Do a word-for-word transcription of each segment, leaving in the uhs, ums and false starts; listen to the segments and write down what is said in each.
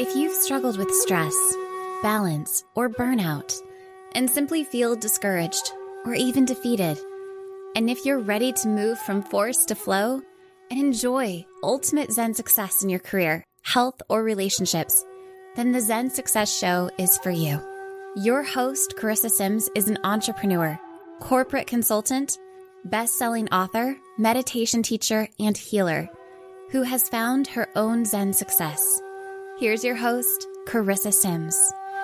If you've struggled with stress, balance, or burnout, and simply feel discouraged or even defeated, and if you're ready to move from force to flow and enjoy ultimate Zen success in your career, health, or relationships, then the Zen Success Show is for you. Your host, Carissa Sims, is an entrepreneur, corporate consultant, best-selling author, meditation teacher, and healer who has found her own Zen success. Here's your host, Carissa Sims.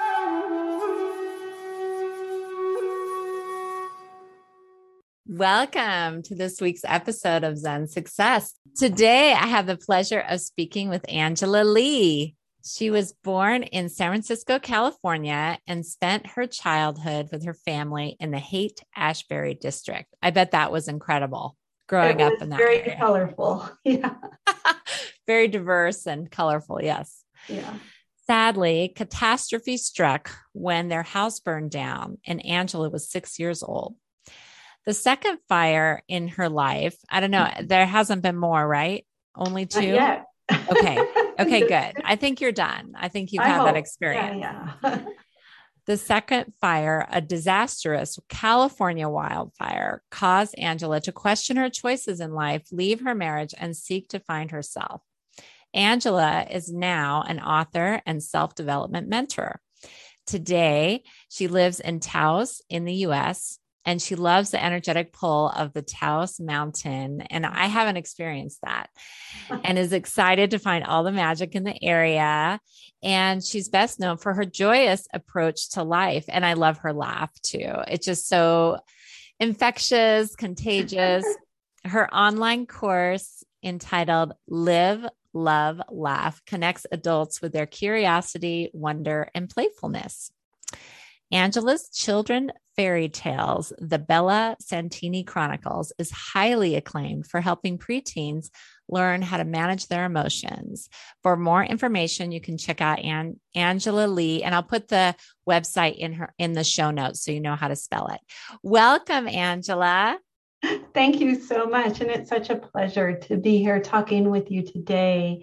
Welcome to this week's episode of Zen Success. Today, I have the pleasure of speaking with Angela Lee. She was born in San Francisco, California, and spent her childhood with her family in the Haight-Ashbury district. I bet that was incredible growing up in that very area. Colorful. Yeah. Very diverse and colorful. Yes. Yeah. Sadly, catastrophe struck when their house burned down and Angela was six years old. The second fire in her life, I don't know, there hasn't been more, right? Only two? Not yet. Okay. Okay, good. I think you're done. I think you've I had hope. that experience. Yeah, yeah. The second fire, a disastrous California wildfire, caused Angela to question her choices in life, leave her marriage, and seek to find herself. Angela is now an author and self-development mentor. Today, she lives in Taos in the U S, and she loves the energetic pull of the Taos Mountain. And I haven't experienced that, and is excited to find all the magic in the area. And she's best known for her joyous approach to life. And I love her laugh too. It's just so infectious, contagious. Her online course entitled Live, Love, Laugh connects adults with their curiosity, wonder, and playfulness. Angela's children fairy tales, The Bella Santini Chronicles, is highly acclaimed for helping preteens learn how to manage their emotions. For more information, you can check out An- Angela Lee, and I'll put the website in her in the show notes so you know how to spell it. Welcome, Angela. Thank you so much. And it's such a pleasure to be here talking with you today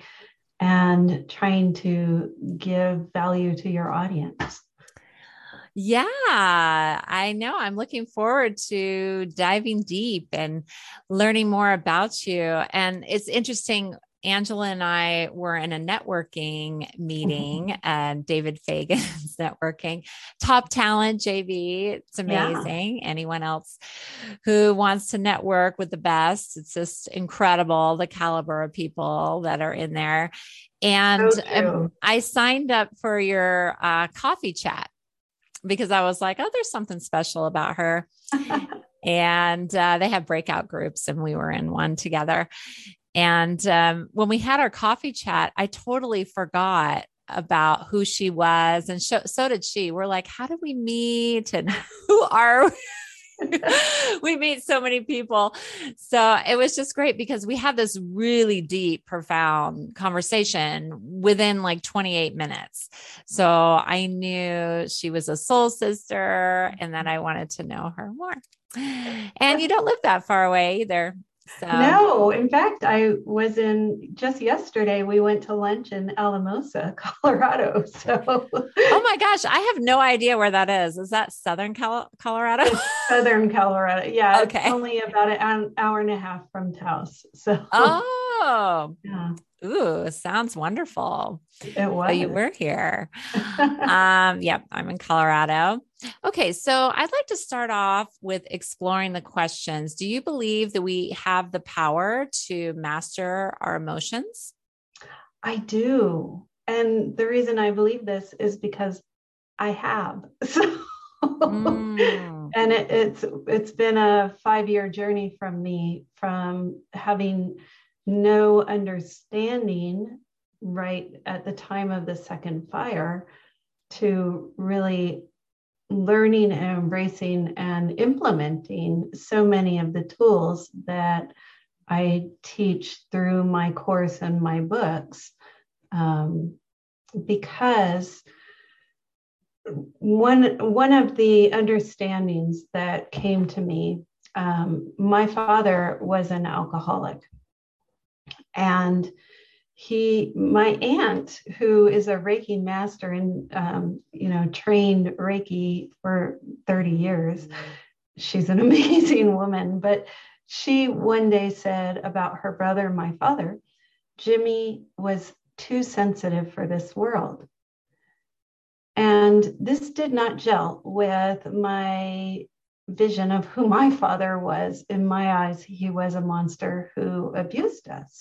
and trying to give value to your audience. Yeah, I know. I'm looking forward to diving deep and learning more about you. And it's interesting. Angela and I were in a networking meeting, and David Fagan's networking, Top Talent J V. It's amazing. Yeah. Anyone else who wants to network with the best, it's just incredible, the caliber of people that are in there. And So um, I signed up for your uh, coffee chat because I was like, oh, there's something special about her. And uh, they have breakout groups, and we were in one together. And um, when we had our coffee chat, I totally forgot about who she was. And so, so did she. We're like, how did we meet? And who are we? We meet so many people. So it was just great because we had this really deep, profound conversation within like twenty-eight minutes. So I knew she was a soul sister, and then I wanted to know her more. And you don't live that far away either. So. No, in fact, I was in just yesterday. We went to lunch in Alamosa, Colorado. So, oh my gosh, I have no idea where that is. Is that Southern Cal- Colorado? It's Southern Colorado. Yeah, okay. It's only about an hour and a half from Taos. So, oh, yeah. Ooh, sounds wonderful. It was. So you were here. um, yep, I'm in Colorado. Okay, so I'd like to start off with exploring the questions. Do you believe that we have the power to master our emotions? I do. And the reason I believe this is because I have. So, mm. And it, it's it's been a five-year journey from me, from having no understanding right at the time of the second fire to really learning and embracing and implementing so many of the tools that I teach through my course and my books. Um, because one, one of the understandings that came to me, um, my father was an alcoholic. And he, my aunt, who is a Reiki master and, um, you know, trained Reiki for thirty years, she's an amazing woman, but she one day said about her brother, my father, Jimmy was too sensitive for this world. And this did not gel with my vision of who my father was. In my eyes, he was a monster who abused us.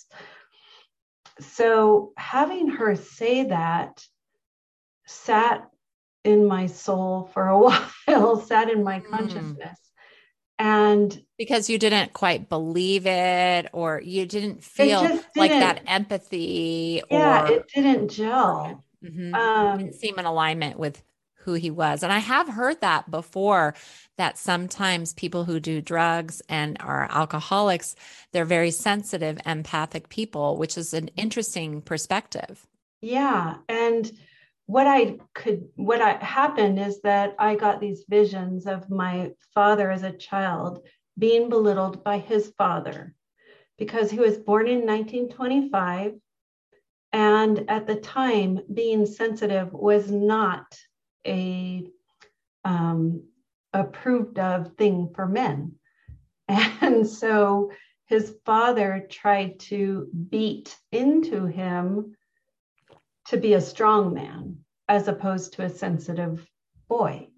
So having her say that sat in my soul for a while, sat in my consciousness. And because you didn't quite believe it, or you didn't feel didn't, like that empathy, yeah, or it didn't gel. Mm-hmm. Um, it didn't seem in alignment with who he was. And I have heard that before, that sometimes people who do drugs and are alcoholics, they're very sensitive, empathic people, which is an interesting perspective. Yeah. And what I could, what I happened is that I got these visions of my father as a child being belittled by his father because he was born in nineteen twenty-five. And at the time, being sensitive was not a um, approved of thing for men. And so his father tried to beat into him to be a strong man as opposed to a sensitive boy.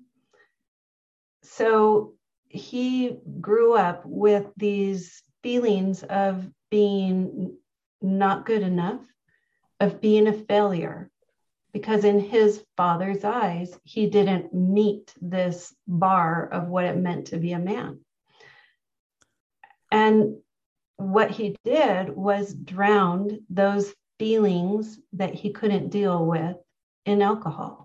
So he grew up with these feelings of being not good enough, of being a failure, because in his father's eyes, he didn't meet this bar of what it meant to be a man. And what he did was drowned those feelings that he couldn't deal with in alcohol.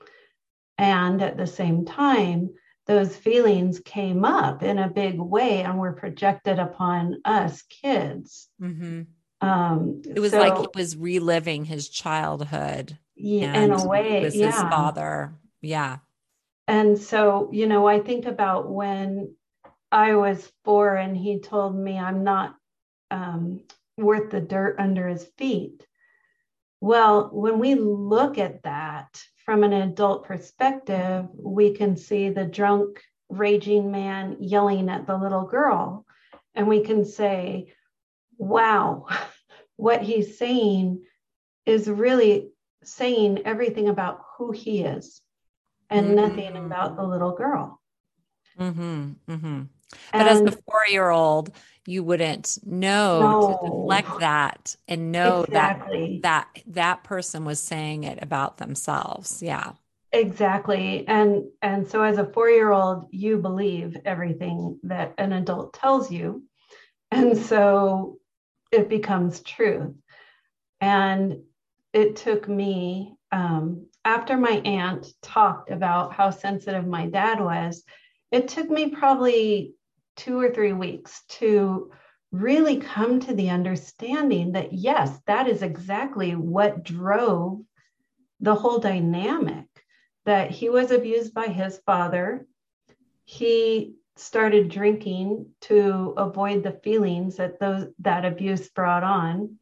And at the same time, those feelings came up in a big way and were projected upon us kids. Mm-hmm. Um, it was so, like he was reliving his childhood. Yeah, in a way, it was yeah. his father. Yeah. And so, you know, I think about when I was four and he told me I'm not um, worth the dirt under his feet. Well, when we look at that from an adult perspective, we can see the drunk, raging man yelling at the little girl. And we can say, wow, what he's saying is really saying everything about who he is and mm-hmm. nothing about the little girl. Mm-hmm, mm-hmm. But and, as the four-year-old, you wouldn't know no, to deflect that and know exactly. that that that person was saying it about themselves. Yeah. Exactly. And and so as a four-year-old, you believe everything that an adult tells you. And so it becomes truth. And it took me, um, after my aunt talked about how sensitive my dad was, it took me probably two or three weeks to really come to the understanding that, yes, that is exactly what drove the whole dynamic, that he was abused by his father. He started drinking to avoid the feelings that those that abuse brought on.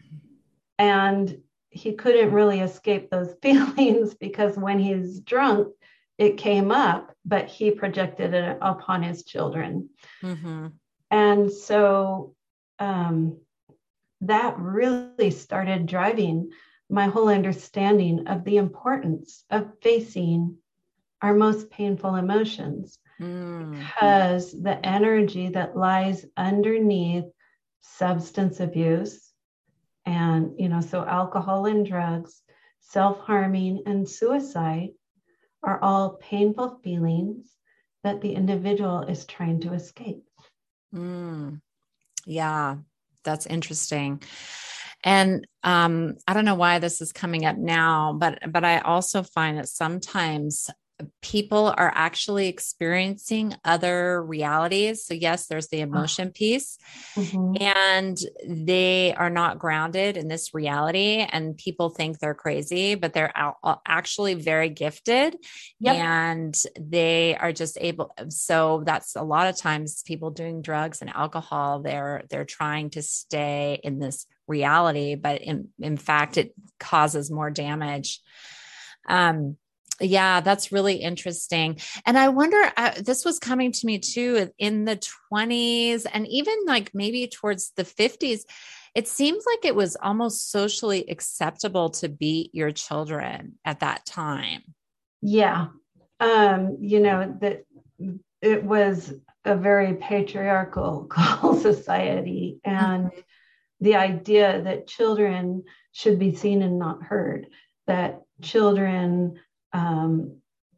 And he couldn't really escape those feelings because when he's drunk, it came up, but he projected it upon his children. Mm-hmm. And so um, that really started driving my whole understanding of the importance of facing our most painful emotions, mm-hmm. because the energy that lies underneath substance abuse and, you know, so alcohol and drugs, self-harming and suicide are all painful feelings that the individual is trying to escape. Mm. Yeah, that's interesting. And um, I don't know why this is coming up now, but but I also find that sometimes people are actually experiencing other realities. So yes, there's the emotion piece, Mm-hmm. and they are not grounded in this reality, and people think they're crazy, but they're out, actually very gifted. Yep. And they are just able. So that's a lot of times people doing drugs and alcohol, they're, they're trying to stay in this reality, but in, in fact, it causes more damage. Um, yeah, that's really interesting. And I wonder, uh, this was coming to me too in the twenties and even like maybe towards the fifties. It seems like it was almost socially acceptable to beat your children at that time. Yeah. Um, you know, that it was a very patriarchal society, and Mhm. the idea that children should be seen and not heard, that children um,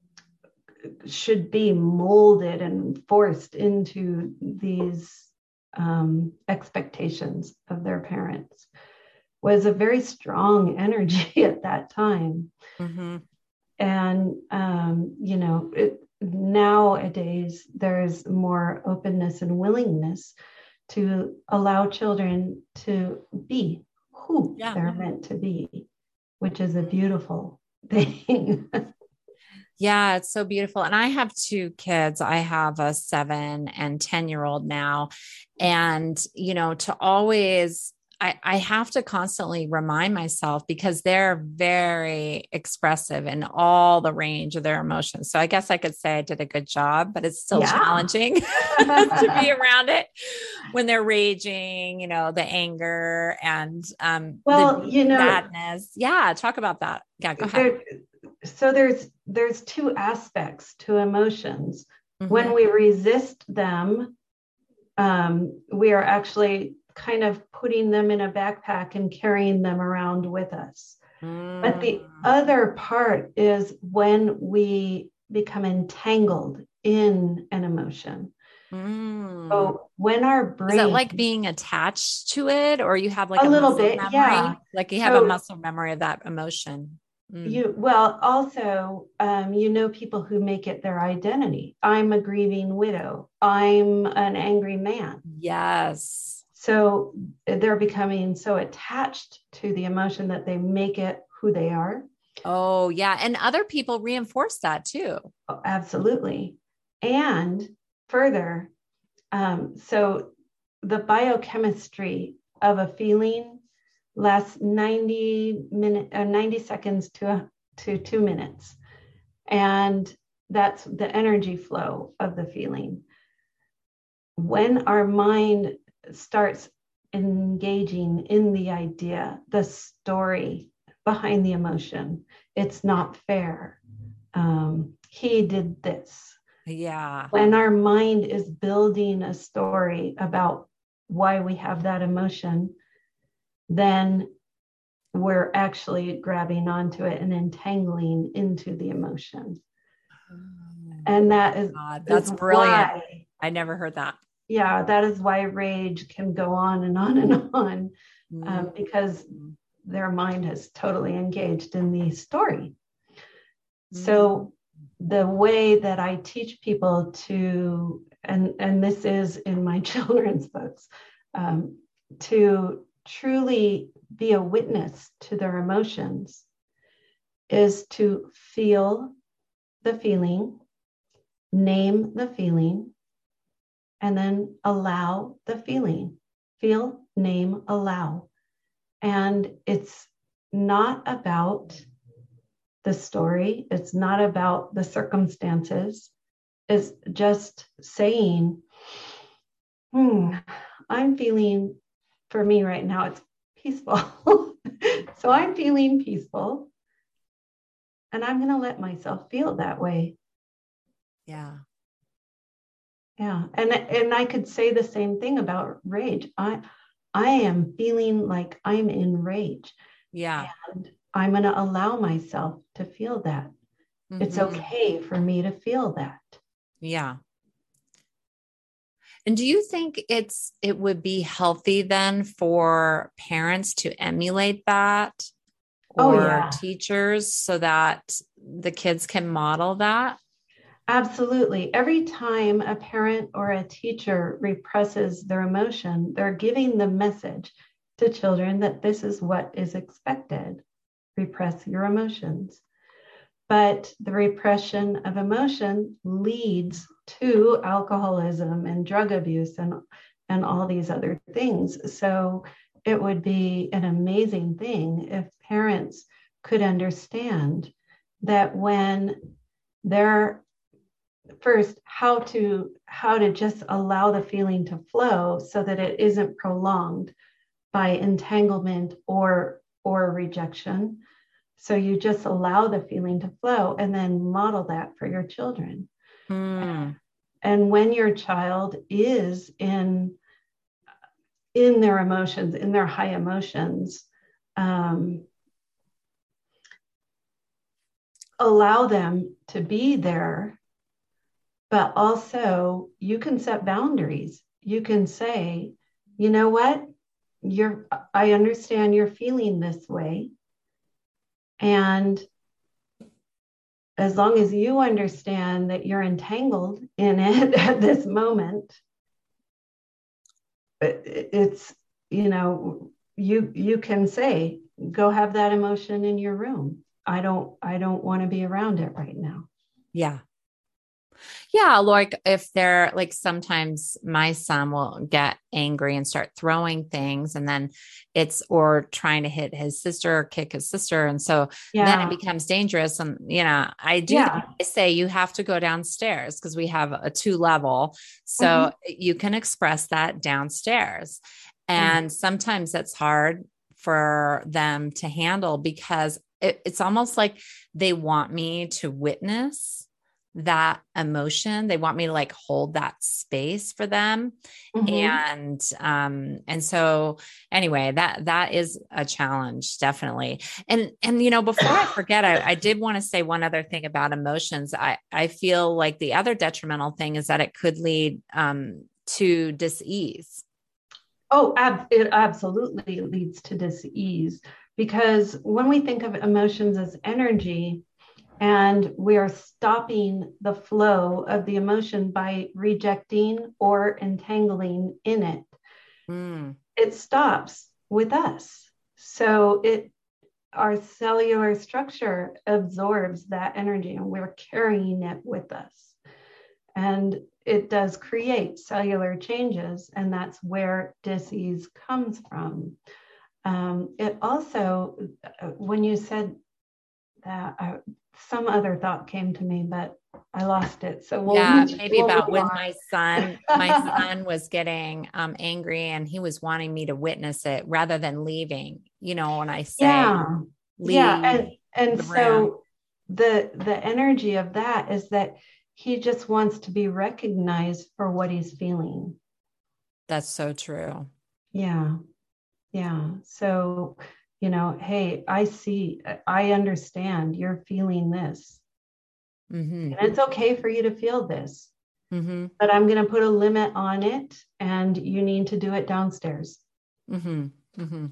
should be molded and forced into these um, expectations of their parents was a very strong energy at that time. Mm-hmm. And, um, you know, it, nowadays there's more openness and willingness to allow children to be who Yeah. they're meant to be, which is a beautiful thing. Yeah, it's so beautiful. And I have two kids. I have a seven and ten year old now. And, you know, to always, I, I have to constantly remind myself because they're very expressive in all the range of their emotions. So I guess I could say I did a good job, but it's still Yeah. challenging to be around it when they're raging, you know, the anger and um, Well, the you know, sadness. Yeah, talk about that. Yeah, go ahead. there, so there's there's two aspects to emotions. Mm-hmm. When we resist them, um, we are actually kind of putting them in a backpack and carrying them around with us. But Mm. the other part is when we become entangled in an emotion. Mm. So when our Is that brain, like being attached to it, or you have like a a little muscle bit, yeah. memory? Like you have a So muscle memory of that emotion. Mm. you, well, also, um, you know, people who make it their identity. I'm a grieving widow. I'm an angry man. Yes. So they're becoming so attached to the emotion that they make it who they are. Oh, yeah. And other people reinforce that too. Oh, absolutely. And further, um, so the biochemistry of a feeling lasts ninety minute, uh, ninety seconds to, a, to two minutes. And that's the energy flow of the feeling. When our mind starts engaging in the idea, the story behind the emotion, it's not fair. Um, he did this. Yeah. When our mind is building a story about why we have that emotion, then we're actually grabbing onto it and entangling into the emotion. And that is, God, is that's brilliant. why, I never heard that. yeah, that is why rage can go on and on and on, um, Mm. because their mind has totally engaged in the story. Mm. So the way that I teach people to, and, and this is in my children's books, um, to truly be a witness to their emotions is to feel the feeling, name the feeling, and then allow the feeling. Feel, name, allow. And it's not about the story, it's not about the circumstances. It's just saying, hmm, I'm feeling, for me right now, it's peaceful. So I'm feeling peaceful, and I'm going to let myself feel that way. Yeah. Yeah. And, and I could say the same thing about rage. I, I am feeling like I'm in rage. Yeah. And I'm going to allow myself to feel that. Mm-hmm. It's okay for me to feel that. Yeah. And do you think it's it would be healthy then for parents to emulate that? Oh, or yeah. teachers so that the kids can model that? Absolutely. Every time a parent or a teacher represses their emotion, they're giving the message to children that this is what is expected. Repress your emotions. But the repression of emotion leads to alcoholism and drug abuse and, and all these other things. So it would be an amazing thing if parents could understand that when they're first how to how to just allow the feeling to flow so that it isn't prolonged by entanglement or or rejection. So you just allow the feeling to flow and then model that for your children. Mm. And when your child is in in their emotions, in their high emotions, um, allow them to be there. But also, you can set boundaries. You can say, you know what? You're, I understand you're feeling this way. And as long as you understand that you're entangled in it at this moment, it, it's, you know, you you can say, go have that emotion in your room. I don't, I don't want to be around it right now. Yeah. Yeah. Like if they're like, sometimes my son will get angry and start throwing things, and then it's, or trying to hit his sister or kick his sister. And so then it Yeah. becomes dangerous. And, you know, I do, Yeah. I say you have to go downstairs because we have a two level. So Mhm. you can express that downstairs. Yeah. And sometimes it's hard for them to handle because it, it's almost like they want me to witness that emotion. They want me to like hold that space for them. Mhm. And, um, and so anyway, that, that is a challenge, definitely. And, and, you know, before I forget, I, I did want to say one other thing about emotions. I, I feel like the other detrimental thing is that it could lead, um, to dis-ease. Oh, ab- it absolutely leads to dis-ease, because when we think of emotions as energy, and we are stopping the flow of the emotion by rejecting or entangling in it, Mm. it stops with us. So it our cellular structure absorbs that energy and we're carrying it with us. And it does create cellular changes, and that's where dis-ease comes from. Um, it also, when you said that, I, some other thought came to me, but I lost it. So we'll Yeah, move, maybe we'll about move when my son, my on. son was getting um, angry and he was wanting me to witness it rather than leaving. You know, when I say Yeah, yeah, leave and and the room. so the the energy of that is that he just wants to be recognized for what he's feeling. That's so true. Yeah, yeah. So, you know, hey, I see, I understand you're feeling this, Mm-hmm. and it's okay for you to feel this, Mm-hmm. but I'm going to put a limit on it, and you need to do it downstairs. Mm-hmm. Mm-hmm.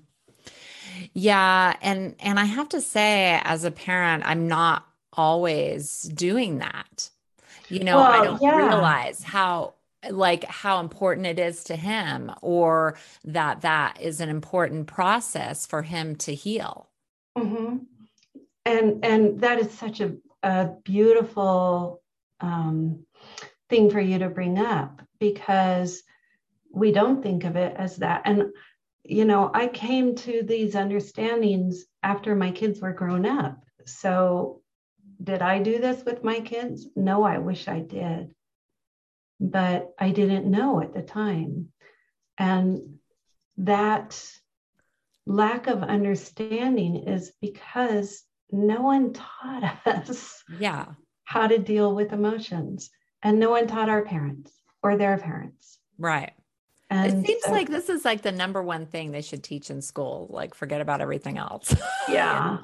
Yeah. And, and I have to say, as a parent, I'm not always doing that. You know, I Well, don't yeah. realize how, like, how important it is to him, or that that is an important process for him to heal. Hmm. And and that is such a, a beautiful um, thing for you to bring up, because we don't think of it as that. And you know, I came to these understandings after my kids were grown up. So did I do this with my kids? No, I wish I did, but I didn't know at the time. And that lack of understanding is because no one taught us Yeah. how to deal with emotions, and no one taught our parents or their parents. Right. It And seems so, like this is like the number one thing they should teach in school. Like, forget about everything else. yeah,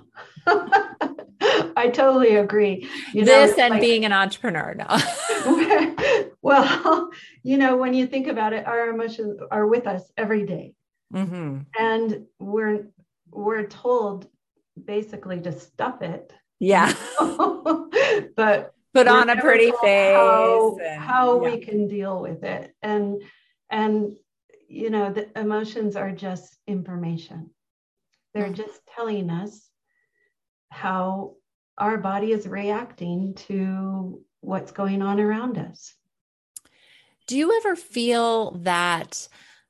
I totally agree. You know, This it's and like, being an entrepreneur now. well, you know, when you think about it, our emotions are with us every day. Hmm. And we're we're told basically to stuff it. Yeah. But put on a pretty face how, and, how yeah. we can deal with it. And, and, you know, the emotions are just information. They're mm-hmm. just telling us how our body is reacting to what's going on around us. Do you ever feel that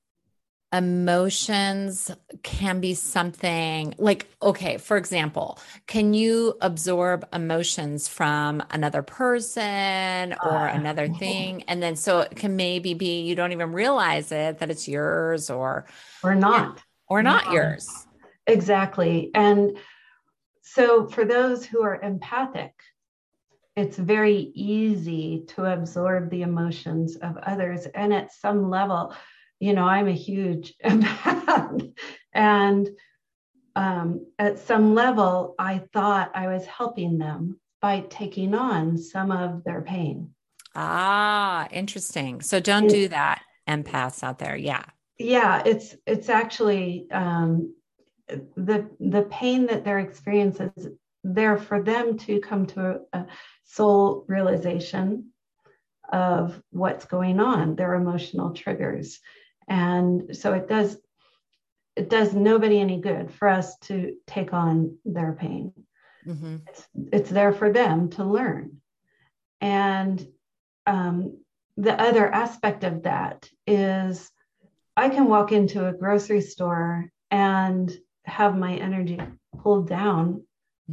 emotions can be something like, okay, for example, can you absorb emotions from another person or uh, another thing? And then so it can maybe be, you don't even realize it, that it's yours or, or not, or not yeah. yours. Exactly. And so for those who are empathic, it's very easy to absorb the emotions of others. And at some level, you know, I'm a huge empath. And um, at some level, I thought I was helping them by taking on some of their pain. Ah, interesting. So don't and, do that, empaths out there. Yeah. Yeah, it's it's actually um, the the pain that they're experiencing is there for them to come to a, a soul realization of what's going on, their emotional triggers. And so it does it does nobody any good for us to take on their pain. Mm-hmm. It's, it's there for them to learn. And um, the other aspect of that is I can walk into a grocery store and have my energy pulled down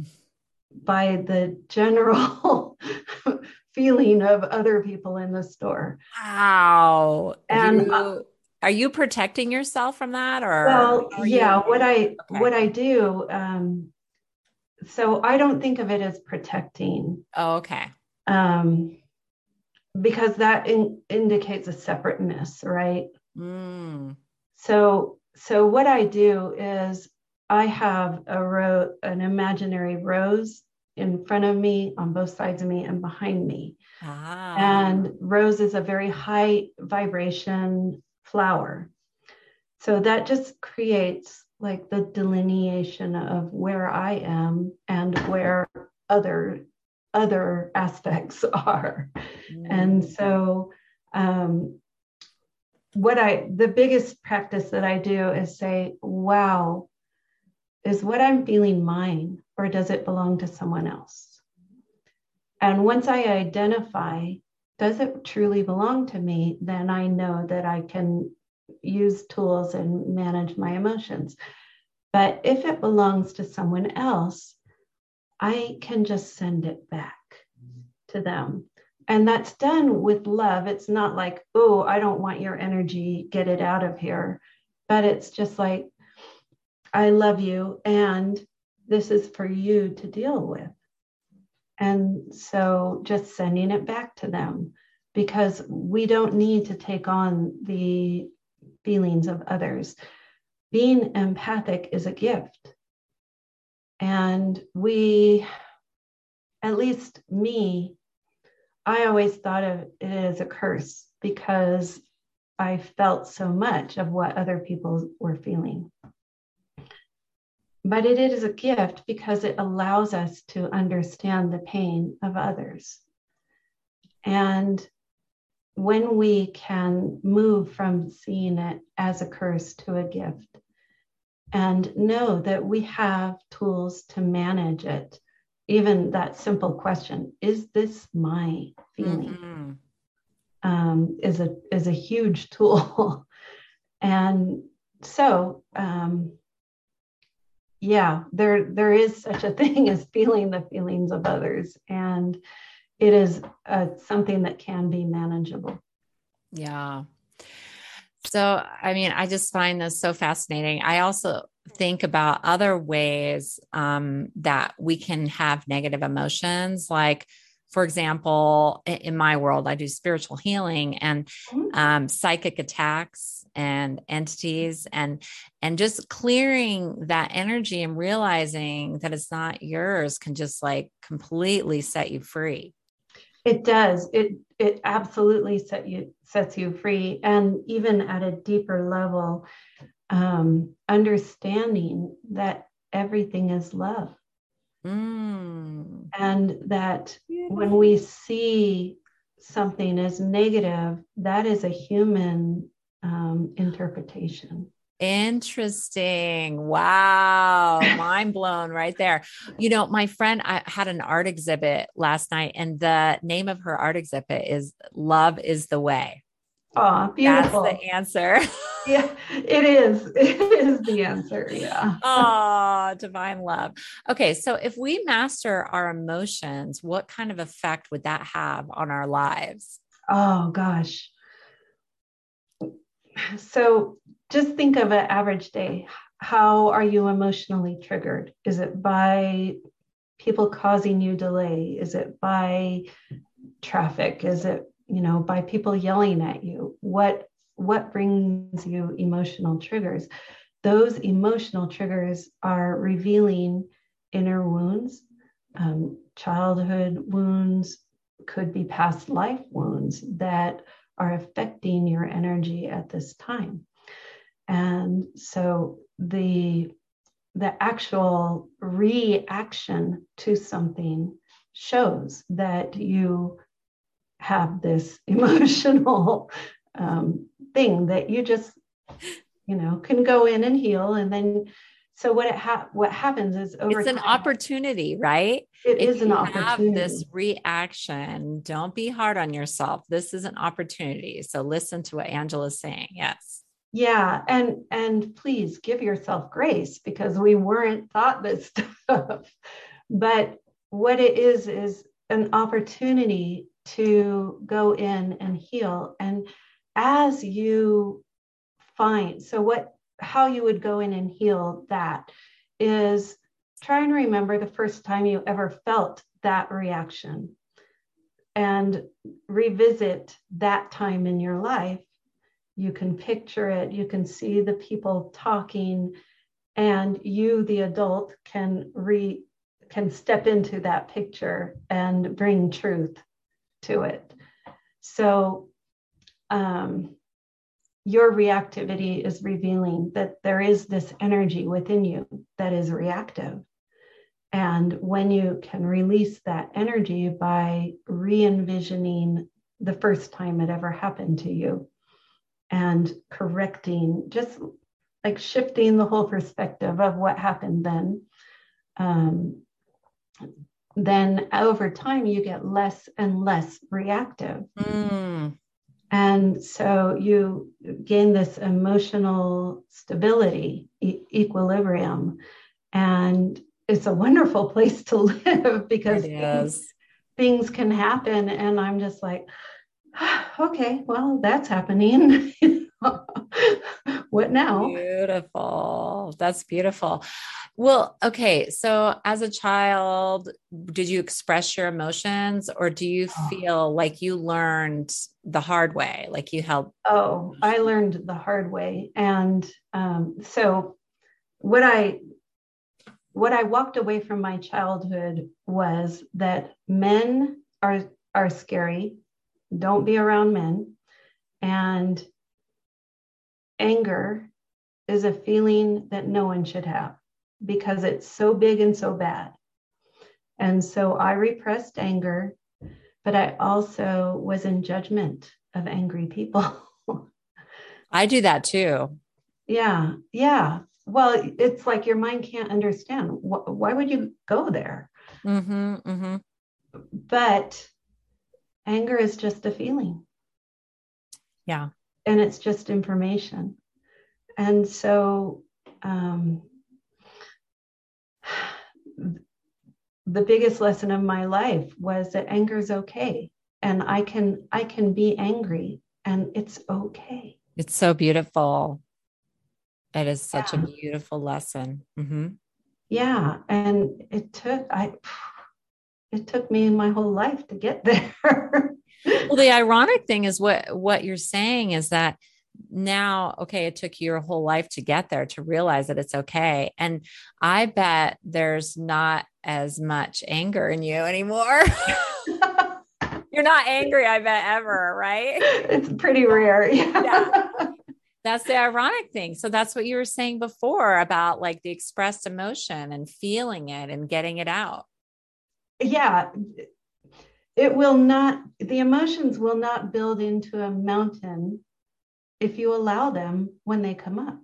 by the general feeling of other people in the store. Wow. And you, uh, are you protecting yourself from that, or? Well, yeah, you? what I okay. what I do, um, so I don't think of it as protecting. Oh, okay. Um, because that in, indicates a separateness, right? Mm. So, so what I do is I have a ro- an imaginary rose in front of me, on both sides of me, and behind me. Ah. And rose is a very high vibration flower. So that just creates like the delineation of where I am and where other other aspects are. Mm. And so um, what I, the biggest practice that I do is say, wow, is what I'm feeling mine, or does it belong to someone else? And once I identify, does it truly belong to me? Then I know that I can use tools and manage my emotions. But if it belongs to someone else, I can just send it back to them. And that's done with love. It's not like, oh, I don't want your energy, get it out of here. But it's just like, I love you, and this is for you to deal with. And so just sending it back to them, because we don't need to take on the feelings of others. Being empathic is a gift. And we, at least me, I always thought of it as a curse because I felt so much of what other people were feeling. But it is a gift because it allows us to understand the pain of others. And when we can move from seeing it as a curse to a gift and know that we have tools to manage it, even that simple question, is this my feeling? Mm-hmm. Um, is a is a huge tool. And so um, yeah, there there is such a thing as feeling the feelings of others, and it is uh, something that can be manageable. Yeah. So, I mean, I just find this so fascinating. I also think about other ways um, that we can have negative emotions. Like, for example, in my world, I do spiritual healing and um, psychic attacks and entities, and and just clearing that energy and realizing that it's not yours can just like completely set you free. It does. It it absolutely set you sets you free, and even at a deeper level, um, understanding that everything is love. Mm. And that Yeah. when we see something as negative, that is a human um, interpretation. Interesting. Wow. Mind blown right there. You know, my friend, I had an art exhibit last night, and the name of her art exhibit is Love is the Way. Oh, That's beautiful. the answer. Yeah, it is. It is the answer. Yeah. Oh, divine love. Okay. So if we master our emotions, what kind of effect would that have on our lives? Oh, gosh. So just think of an average day. How are you emotionally triggered? Is it by people causing you delay? Is it by traffic? Is it, you know, by people yelling at you? What what brings you emotional triggers? Those emotional triggers are revealing inner wounds, um, childhood wounds, could be past life wounds that are affecting your energy at this time. And so the the actual reaction to something shows that you have this emotional um, thing that you just, you know, can go in and heal. And then, so what it ha- what happens is over It's an time, opportunity, right? it If is an you have this opportunity. reaction, don't be hard on yourself. This is an opportunity. So listen to what Angela's saying. Yes. Yeah, and and please give yourself grace because we weren't taught this stuff. But what it is is an opportunity to go in and heal. And as you find, so what, how you would go in and heal that is try and remember the first time you ever felt that reaction and revisit that time in your life. You can picture it, you can see the people talking, and you, the adult, can re can step into that picture and bring truth to it. So um, your reactivity is revealing that there is this energy within you that is reactive. And when you can release that energy by re-envisioning the first time it ever happened to you and correcting, just like shifting the whole perspective of what happened then, um, then over time you get less and less reactive. Mm. And so you gain this emotional stability, e- equilibrium. And it's a wonderful place to live because It things, is. things can happen. And I'm just like, ah, okay, well, that's happening. What now? Beautiful. That's beautiful. Well, okay. So as a child, did you express your emotions, or do you feel like you learned the hard way? Like you held. Oh, I learned the hard way. And um, so what I what I walked away from my childhood was that men are are scary. Don't be around men. And anger is a feeling that no one should have because it's so big and so bad. And so I repressed anger, but I also was in judgment of angry people. I do that too. Yeah, yeah. Well, it's like your mind can't understand. Why would you go there? Mm-hmm, mm-hmm. But anger is just a feeling. Yeah. And it's just information. And so um, the biggest lesson of my life was that anger is okay. And I can I can be angry and it's okay. It's so beautiful. It is such a Yeah. beautiful lesson. Mm-hmm. Yeah. And it took I it took me my whole life to get there. Well, the ironic thing is what what you're saying is that now, okay, it took you your whole life to get there, to realize that it's okay. And I bet there's not as much anger in you anymore. You're not angry, I bet, ever, right? It's pretty rare. Yeah. Yeah. That's the ironic thing. So that's what you were saying before about like the expressed emotion and feeling it and getting it out. Yeah. It will not, the emotions will not build into a mountain if you allow them when they come up.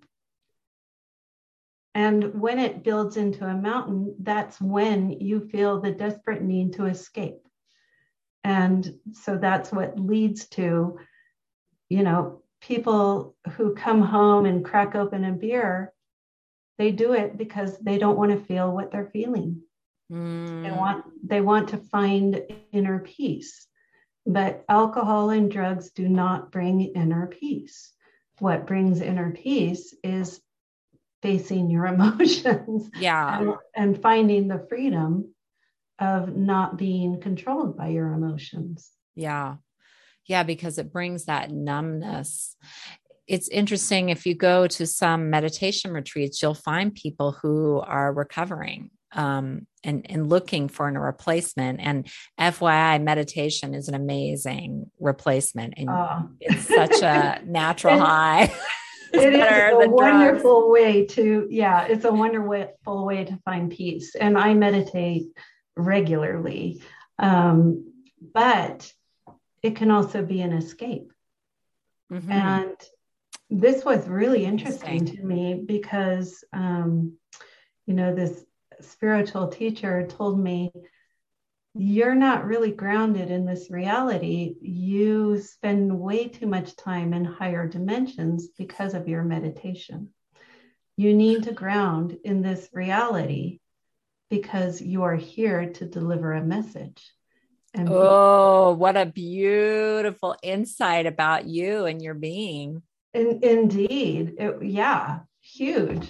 And when it builds into a mountain, that's when you feel the desperate need to escape. And so that's what leads to, you know, people who come home and crack open a beer, they do it because they don't want to feel what they're feeling. Mm. They want, they want to find inner peace. But alcohol and drugs do not bring inner peace. What brings inner peace is facing your emotions, yeah, and, and finding the freedom of not being controlled by your emotions. Yeah. Yeah, because it brings that numbness. It's interesting. If you go to some meditation retreats, you'll find people who are recovering um, and, and looking for a replacement. And F Y I, meditation is an amazing replacement. And uh, it's such a natural high. It is a wonderful drugs. way to, yeah, it's a wonderful way to find peace. And I meditate regularly, um, but it can also be an escape. Mm-hmm. And this was really interesting, interesting. to me because, um, you know, this spiritual teacher told me, you're not really grounded in this reality. You spend way too much time in higher dimensions because of your meditation. You need to ground in this reality because you are here to deliver a message. And oh, be- what a beautiful insight about you and your being. In, indeed. It, yeah, huge.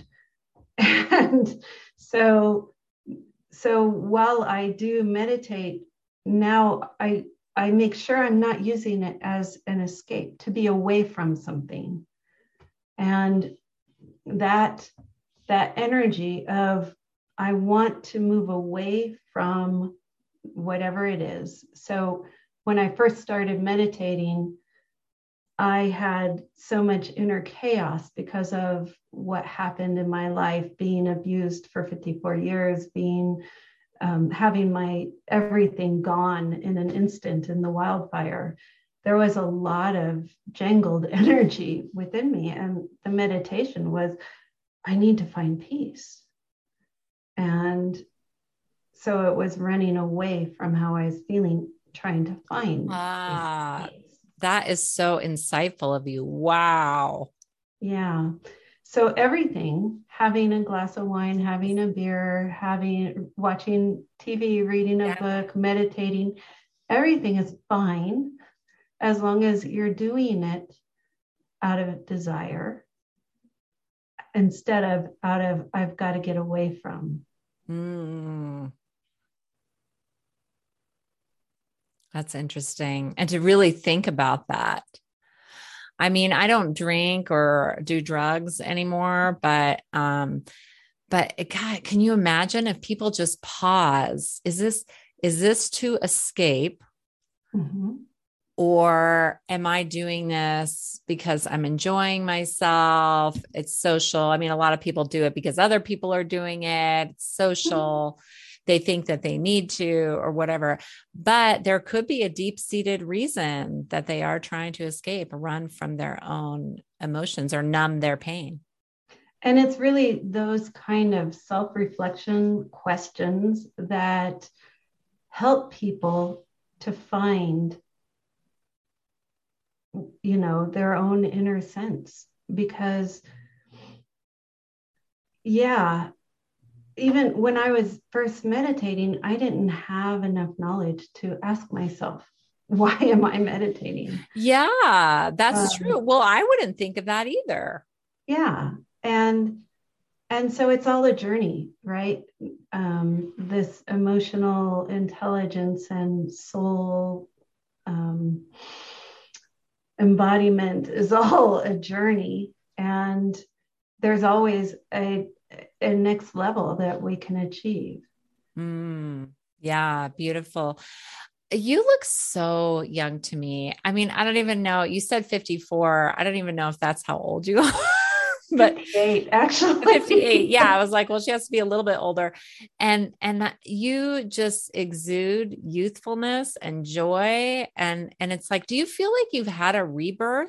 And so So while I do meditate now, I I make sure I'm not using it as an escape to be away from something. And that that energy of I want to move away from whatever it is. So when I first started meditating, I had so much inner chaos because of what happened in my life, being abused for fifty-four years, being um, having my everything gone in an instant in the wildfire. There was a lot of jangled energy within me. And the meditation was, I need to find peace. And so it was running away from how I was feeling, trying to find ah. peace. That is so insightful of you. Wow. Yeah. So everything, having a glass of wine, having a beer, having, watching T V, reading a yeah. book, meditating, everything is fine as long as you're doing it out of desire instead of out of, I've got to get away from. Mm. That's interesting. And to really think about that. I mean, I don't drink or do drugs anymore, but, um, but God, can you imagine if people just pause? Is this, is this to escape? Mm-hmm. Or am I doing this because I'm enjoying myself? It's social. I mean, a lot of people do it because other people are doing it. It's social. Mm-hmm. They think that they need to or whatever, but there could be a deep-seated reason that they are trying to escape or run from their own emotions or numb their pain. And it's really those kind of self-reflection questions that help people to find, you know, their own inner sense. Because, yeah, even when I was first meditating, I didn't have enough knowledge to ask myself, why am I meditating? Yeah, that's um, true. Well, I wouldn't think of that either. Yeah. And and so it's all a journey, right? Um, this emotional intelligence and soul um, embodiment is all a journey. And there's always a a next level that we can achieve. Mm, yeah, beautiful. You look so young to me. I mean, I don't even know. You said fifty-four. I don't even know if that's how old you are, but fifty-eight, actually. fifty-eight. Yeah. I was like, well, she has to be a little bit older. And, and that you just exude youthfulness and joy. And, and it's like, do you feel like you've had a rebirth?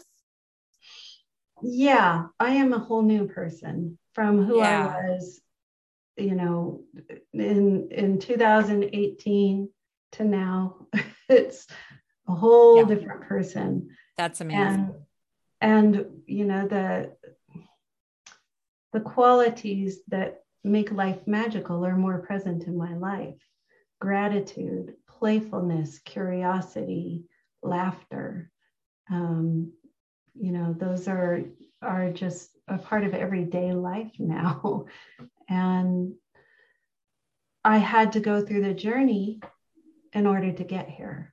Yeah, I am a whole new person from who I Yeah. was, you know, in in two thousand eighteen to now. It's a whole Yeah. different person. That's amazing. And and you know, the the qualities that make life magical are more present in my life. Gratitude, playfulness, curiosity, laughter. Um, you know, those are are just a part of everyday life now. And I had to go through the journey in order to get here.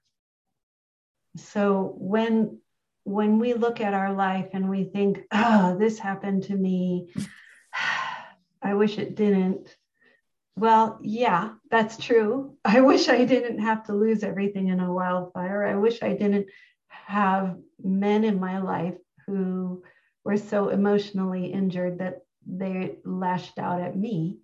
So when when we look at our life and we think, oh, this happened to me, I wish it didn't. Well, yeah, that's true. I wish I didn't have to lose everything in a wildfire. I wish I didn't have men in my life who were so emotionally injured that they lashed out at me.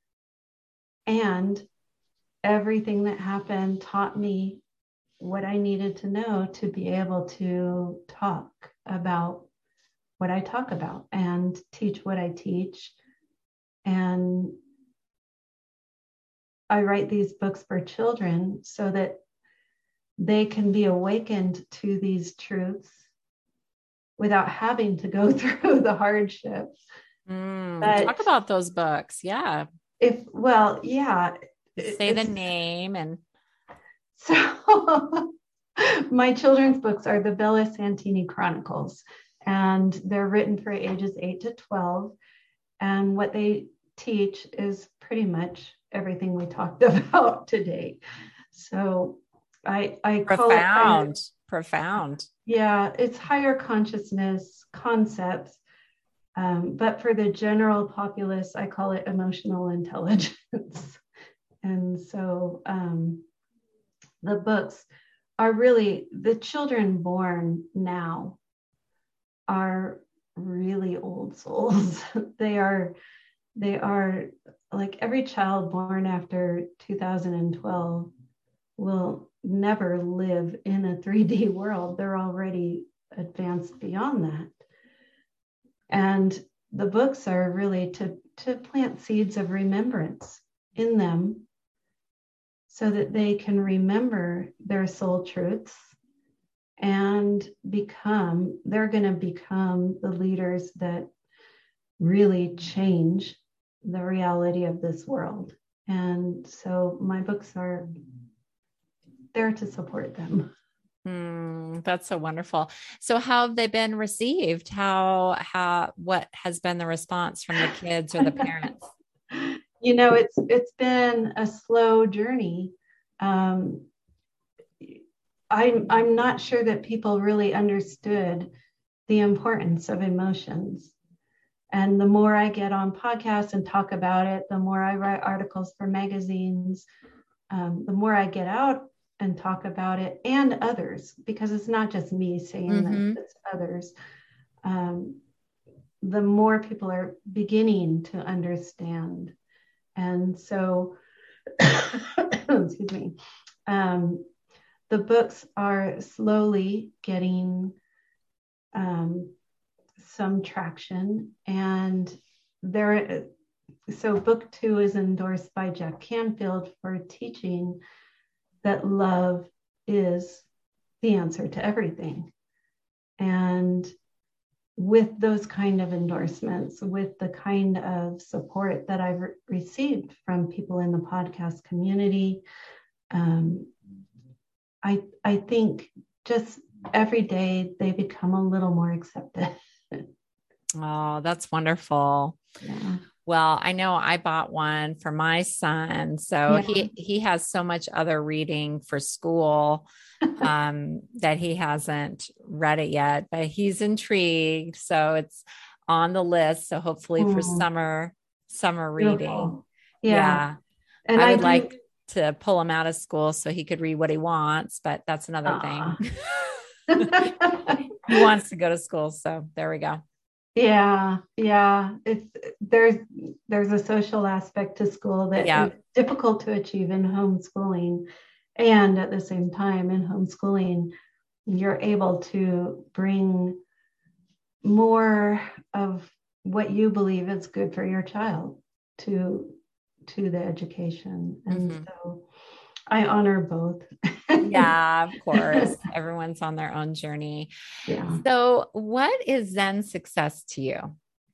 And everything that happened taught me what I needed to know to be able to talk about what I talk about and teach what I teach. And I write these books for children so that they can be awakened to these truths without having to go through the hardships. Mm, But talk about those books. Yeah. if, well, yeah. Say the name and. So my children's books are the Bella Santini Chronicles, and they're written for ages eight to twelve. And what they teach is pretty much everything we talked about today. So I, I call it Profound, profound. Yeah, it's higher consciousness concepts. Um, but for the general populace, I call it emotional intelligence. And so um, the books are really, the children born now are really old souls. they are, they are like every child born after two thousand twelve will never live in a three D world. They're already advanced beyond that. And the books are really to, to plant seeds of remembrance in them so that they can remember their soul truths and become, they're going to become the leaders that really change the reality of this world. And so my books are there to support them. Mm, that's so wonderful. So how have they been received? How, how, what has been the response from the kids or the parents? You know, it's, it's been a slow journey. Um, I'm, I'm not sure that people really understood the importance of emotions. And the more I get on podcasts and talk about it, the more I write articles for magazines, um, the more I get out and talk about it, and others, because it's not just me saying mm-hmm. this, it's others. Um, the more people are beginning to understand. And so, excuse me, um, the books are slowly getting um, some traction, and there. So book two is endorsed by Jack Canfield for teaching that love is the answer to everything. And with those kind of endorsements, with the kind of support that I've re- received from people in the podcast community, um, I, I think just every day they become a little more accepted. Oh, that's wonderful. Yeah. Well, I know I bought one for my son. So yeah. he, he has so much other reading for school um, that he hasn't read it yet, but he's intrigued. So it's on the list. So hopefully mm. for summer, summer Beautiful. reading. Yeah. yeah. And I I would do, like, to pull him out of school so he could read what he wants, but that's another Aw. thing. He wants to go to school. So there we go. Yeah, yeah. It's there's there's a social aspect to school that Yeah. is difficult to achieve in homeschooling. And at the same time, in homeschooling, you're able to bring more of what you believe is good for your child to to the education. And Mhm. so I honor both. Yeah, of course. Everyone's on their own journey. Yeah. So what is Zen success to you?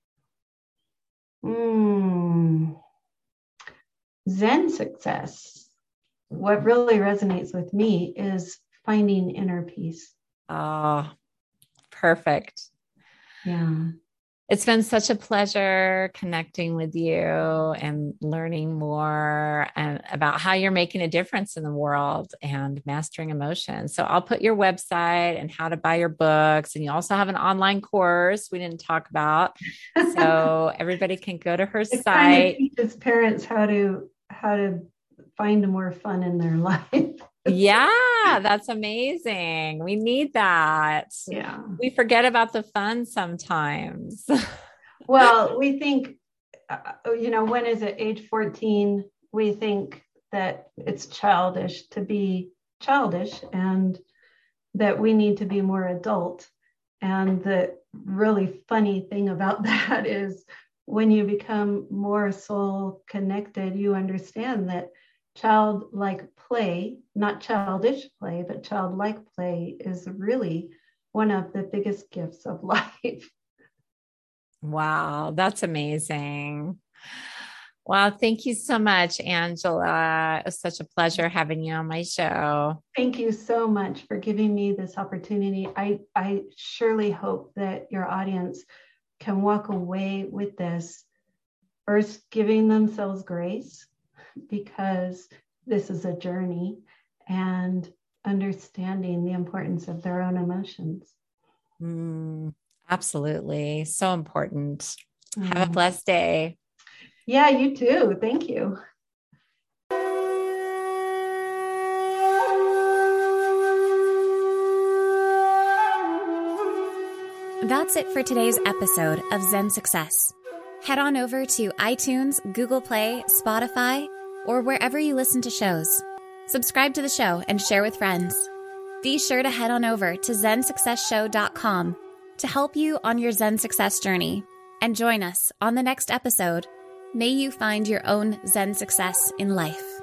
Mm. Zen success. What really resonates with me is finding inner peace. Oh, perfect. Yeah. It's been such a pleasure connecting with you and learning more and about how you're making a difference in the world and mastering emotions. So I'll put your website and how to buy your books. And you also have an online course we didn't talk about. So everybody can go to her It site. kind of teaches parents how to how to find more fun in their life. Yeah, that's amazing. We need that. Yeah. We forget about the fun sometimes. Well, we think, uh, you know, when is it age fourteen? We think that it's childish to be childish and that we need to be more adult. And the really funny thing about that is when you become more soul connected, you understand that childlike play, not childish play, but childlike play is really one of the biggest gifts of life. Wow, that's amazing. Wow, thank you so much, Angela. It was such a pleasure having you on my show. Thank you so much for giving me this opportunity. I, I surely hope that your audience can walk away with this, first giving themselves grace, because this is a journey, and understanding the importance of their own emotions. Mm, absolutely. So important. Mm. Have a blessed day. Yeah, you too. Thank you. That's it for today's episode of Zen Success. Head on over to iTunes, Google Play, Spotify, or wherever you listen to shows. Subscribe to the show and share with friends. Be sure to head on over to zen success show dot com to help you on your Zen success journey, and join us on the next episode. May you find your own Zen success in life.